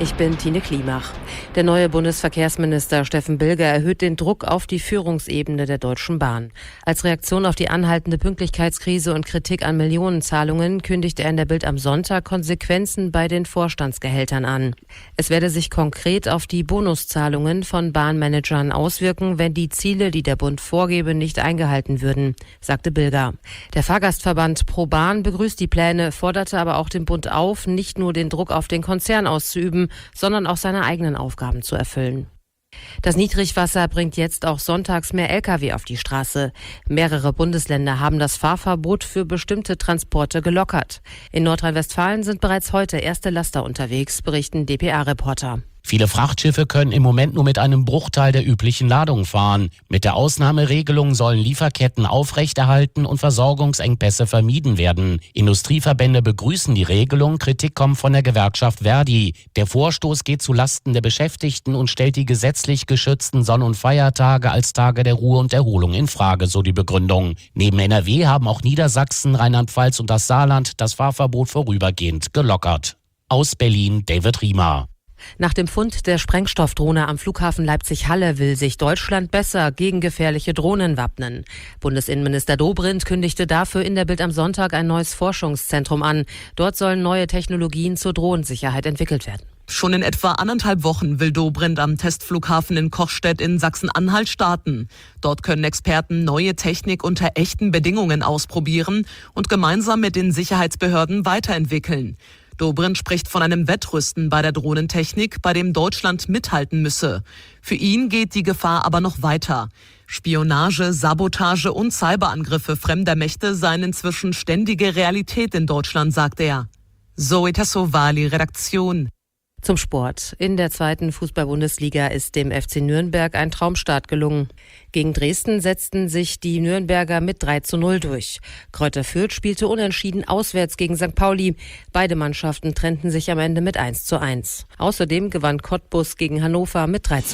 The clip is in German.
Ich bin Tine Klimach. Der neue Bundesverkehrsminister Steffen Bilger erhöht den Druck auf die Führungsebene der Deutschen Bahn. Als Reaktion auf die anhaltende Pünktlichkeitskrise und Kritik an Millionenzahlungen kündigte er in der Bild am Sonntag Konsequenzen bei den Vorstandsgehältern an. Es werde sich konkret auf die Bonuszahlungen von Bahnmanagern auswirken, wenn die Ziele, die der Bund vorgebe, nicht eingehalten würden, sagte Bilger. Der Fahrgastverband ProBahn begrüßt die Pläne, forderte aber auch den Bund auf, nicht nur den Druck auf den Konzern auszuüben, sondern auch seine eigenen Aufgaben zu erfüllen. Das Niedrigwasser bringt jetzt auch sonntags mehr Lkw auf die Straße. Mehrere Bundesländer haben das Fahrverbot für bestimmte Transporte gelockert. In Nordrhein-Westfalen sind bereits heute erste Laster unterwegs, berichten dpa-Reporter. Viele Frachtschiffe können im Moment nur mit einem Bruchteil der üblichen Ladung fahren. Mit der Ausnahmeregelung sollen Lieferketten aufrechterhalten und Versorgungsengpässe vermieden werden. Industrieverbände begrüßen die Regelung, Kritik kommt von der Gewerkschaft Verdi. Der Vorstoß geht zu Lasten der Beschäftigten und stellt die gesetzlich geschützten Sonn- und Feiertage als Tage der Ruhe und Erholung in Frage, so die Begründung. Neben NRW haben auch Niedersachsen, Rheinland-Pfalz und das Saarland das Fahrverbot vorübergehend gelockert. Aus Berlin, David Riemer. Nach dem Fund der Sprengstoffdrohne am Flughafen Leipzig-Halle will sich Deutschland besser gegen gefährliche Drohnen wappnen. Bundesinnenminister Dobrindt kündigte dafür in der Bild am Sonntag ein neues Forschungszentrum an. Dort sollen neue Technologien zur Drohnensicherheit entwickelt werden. Schon in etwa 1,5 Wochen will Dobrindt am Testflughafen in Kochstedt in Sachsen-Anhalt starten. Dort können Experten neue Technik unter echten Bedingungen ausprobieren und gemeinsam mit den Sicherheitsbehörden weiterentwickeln. Dobrindt spricht von einem Wettrüsten bei der Drohnentechnik, bei dem Deutschland mithalten müsse. Für ihn geht die Gefahr aber noch weiter. Spionage, Sabotage und Cyberangriffe fremder Mächte seien inzwischen ständige Realität in Deutschland, sagt er. Zoe Tassovali, Redaktion. Zum Sport. In der zweiten Fußball-Bundesliga ist dem FC Nürnberg ein Traumstart gelungen. Gegen Dresden setzten sich die Nürnberger mit 3:0 durch. Greuther Fürth spielte unentschieden auswärts gegen St. Pauli. Beide Mannschaften trennten sich am Ende mit 1:1. Außerdem gewann Cottbus gegen Hannover mit 3:0.